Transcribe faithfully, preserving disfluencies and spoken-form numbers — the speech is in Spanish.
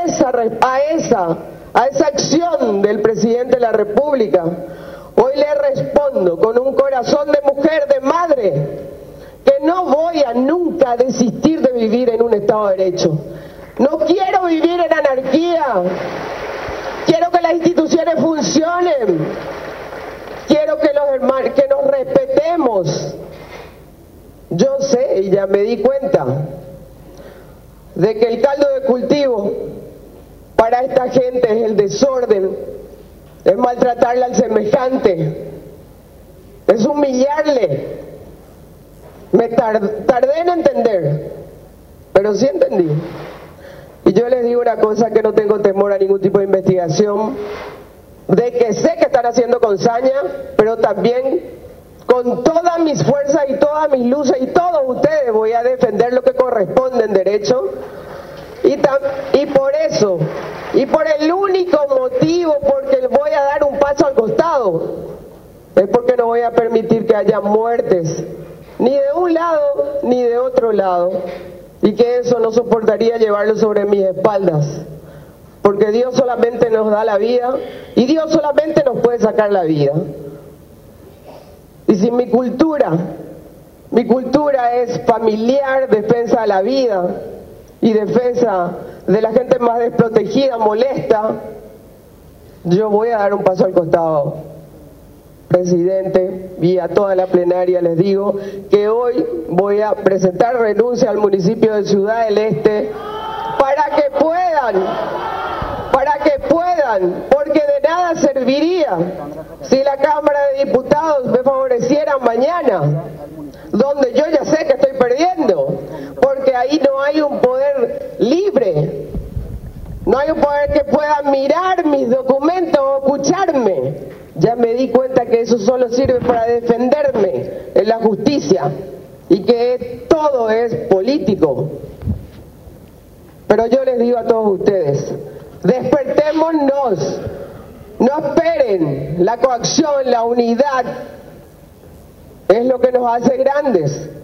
esa, a esa, a esa acción del presidente de la República, hoy le respondo con un corazón de mujer, de madre, que no voy a nunca desistir de vivir en un Estado de Derecho. No quiero vivir en anarquía. Quiero que las instituciones funcionen. Quiero que, los hermanos, que nos respetemos. Yo sé y ya me di cuenta de que el caldo de cultivo para esta gente es el desorden, es maltratarle al semejante, es humillarle. Me tard, tardé en entender, pero sí entendí. Y yo les digo una cosa, que no tengo temor a ningún tipo de investigación, de que sé que están haciendo con saña, pero también con todas mis fuerzas y todas mis luces y todos ustedes voy a defender lo que corresponde en derecho. Y, tam, y por eso, y por el único motivo por que voy a dar un paso al costado, es porque no voy a permitir que haya muertes, ni de un lado ni de otro lado, y que eso no soportaría llevarlo sobre mis espaldas, porque Dios solamente nos da la vida y Dios solamente nos puede sacar la vida. Y si mi cultura, mi cultura es familiar, defensa de la vida y defensa de la gente más desprotegida, molesta, yo voy a dar un paso al costado. Presidente, y a toda la plenaria les digo que hoy voy a presentar renuncia al municipio de Ciudad del Este para que puedan, para que puedan, porque de nada serviría si la Cámara de Diputados me favoreciera mañana, donde yo ya sé que estoy perdiendo, porque ahí no hay un poder libre, no hay un poder que pueda mirar mis documentos o escucharme. Ya me di cuenta que eso solo sirve para defenderme en la justicia y que todo es político. Pero yo les digo a todos ustedes, despertémonos, no esperen, la coacción, la unidad es lo que nos hace grandes.